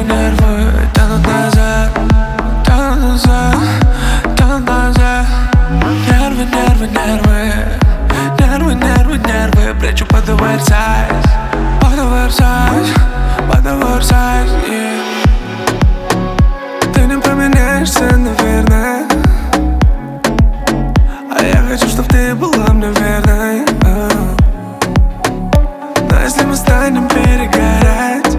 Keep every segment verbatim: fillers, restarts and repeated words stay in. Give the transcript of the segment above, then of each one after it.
нервы, нервы тянут назад, тянут назад, тянут назад. Нервы, нервы, нервы, нервы, нервы, нервы прячу под оверсайз, под оверсайз, под оверсайз, yeah. Ты не поменяешься, наверное, а я хочу, чтоб ты была мне верной, oh. Но если мы станем перегорать,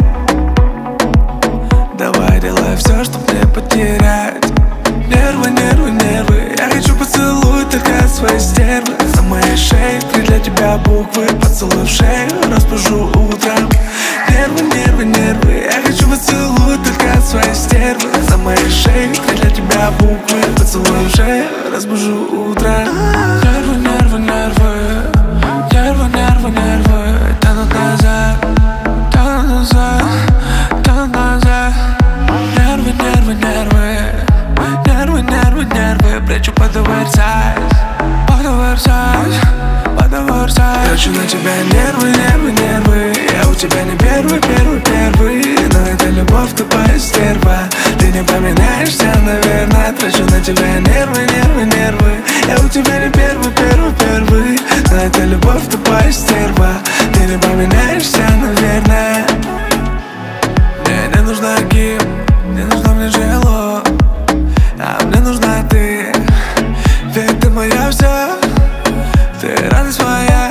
давай делай все, чтоб не потерять. Нервы, нервы, нервы, я хочу поцелуй только свои стервы. На моей шее три для тебя буквы, поцелуй в шею, разбужу утром. Нервы, нервы, нервы, я хочу поцелуй только свои стервы. На моей шее три для тебя буквы, поцелуй в шею, разбужу утром. Нервы, нервы, нервы, нервы, нервы, нервы тянут назад, тянут назад, тянут назад. Нервы, нервы, нервы, нервы, нервы, нервы прячу под оверсайз, под оверсайз, под оверсайз. Трачу на тебя нервы, нервы, нервы. Я у тебя не первый, первый, первый, но это любовь тупая стерва. Ты не поменяешься, наверное. Трачу на тебя нервы, нервы, нервы. Я у тебя не первый, первый, первый, но это любовь тупая стерва. Ты не поменяешься, наверное. Мне не нужна Ким, мне нужна мне Джело, а мне нужна ты. Ведь ты моя вся, ты радость моя,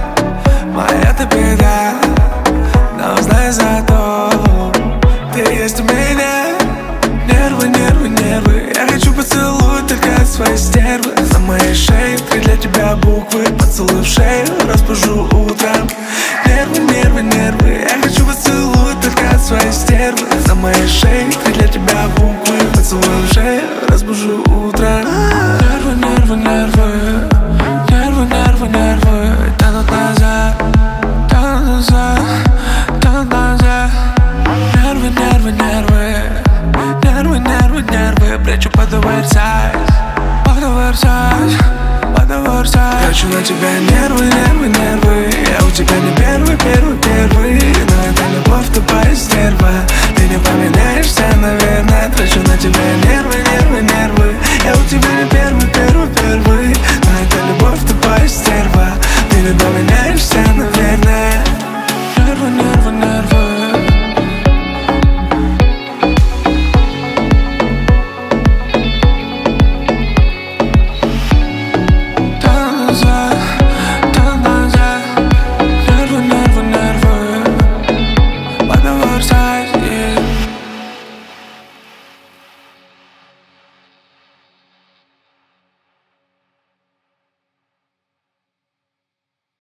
моя ты беда. Но знай зато, ты есть у меня. Нервы, нервы, нервы, я хочу поцелуй только свои стервы. На моей шее три для тебя буквы, поцелуй в шею, разбужу утром. Нервы, нервы, нервы, я хочу поцелуй только свои стервы. На моей шее три для тебя буквы, поцелуй в шею, разбужу утром. Нервы, нервы, нервы, нервы, нервы, нервы тянут назад, тянут назад, тянут назад. Нервы, нервы, нервы, нервы, нервы, нервы прячу под оверсайз, под оверсайз, под оверсайз. Трачу на тебя нервы, нервы, нервы. Я у тебя не первый, первый, первый, но это любовь тупая стерва. Ты не поменяешься, наверное. Трачу на тебя нервы.